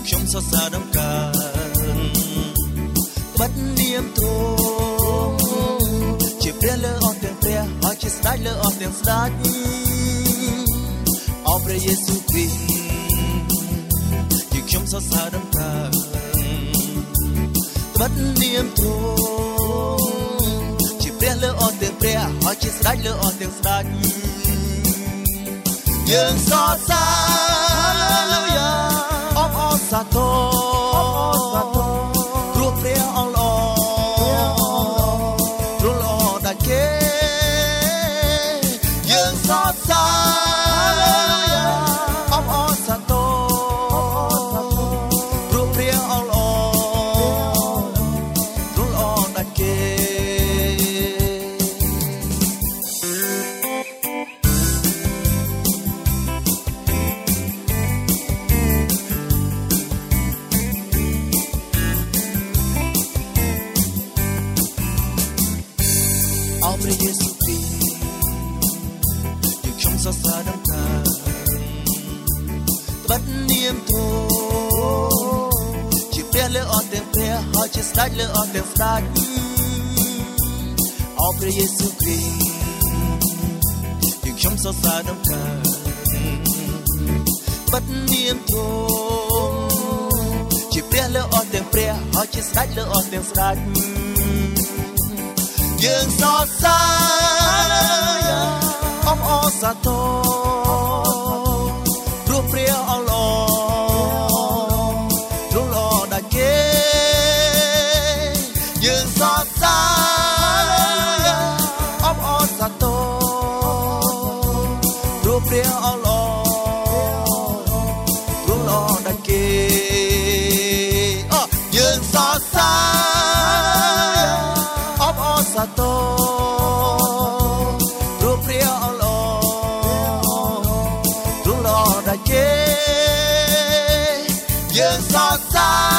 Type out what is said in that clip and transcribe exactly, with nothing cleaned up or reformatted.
ខ្ញុំសរសើរដំណើរបាត់នាមទ្រង់ជាព្រះលើអស់ទាំងព្រះហើយជាស្ដេចលើអស់ទាំងស្ដេចអោព្រះយេស៊ូវគ្រីស្ទខ្ញុំសរសើរដំណើរបាត់នាមទ្រង់ជាព្រះលើអស់ទាំងព្រះហើយជាស្ដេចលើអស់ទាំងស្ដេចយើងសរសើរហាឡេលូយ៉ាអបអរសាទរព្រោះព្រះអង្គល្អព្រោះល្អដាច់គេយើងសរសើរហាឡេលូយ៉ាអបអរសាទរព្រោះព្រះអង្គល្អព្រោះល្អដាច់គេអោព្រះយេស៊ូវគ្រីស្ទខ្ញុំសរសើរដំណើរត្បិតនាមទ្រង់ជាព្រះលើអស់ទាំងព្រះហើយជាស្ដេចលើអស់ទាំងស្ដេចអោព្រះយេស៊ូវគ្រីស្ទខ្ញុំសរសើរដំណើរត្បិតនាមទ្រង់ជាព្រះលើអស់ទាំងព្រះហើយជាស្ដេចលើអស់ទាំងស្ដេចយើងសរសើរអបអរសាទរព្រោះព្រះអង្គល្អទ្រង់ល្អដាច់គេយើងសរសើរអបអរសាទរព្រោះព្រះអង្គល្អទ្រង់ល្អដាច់គេអូយើងសរសើរអបអរសាទរព្រោះព្រះអង្គល្អទ្រង់ល្អដាច់គេយើងសរសើរ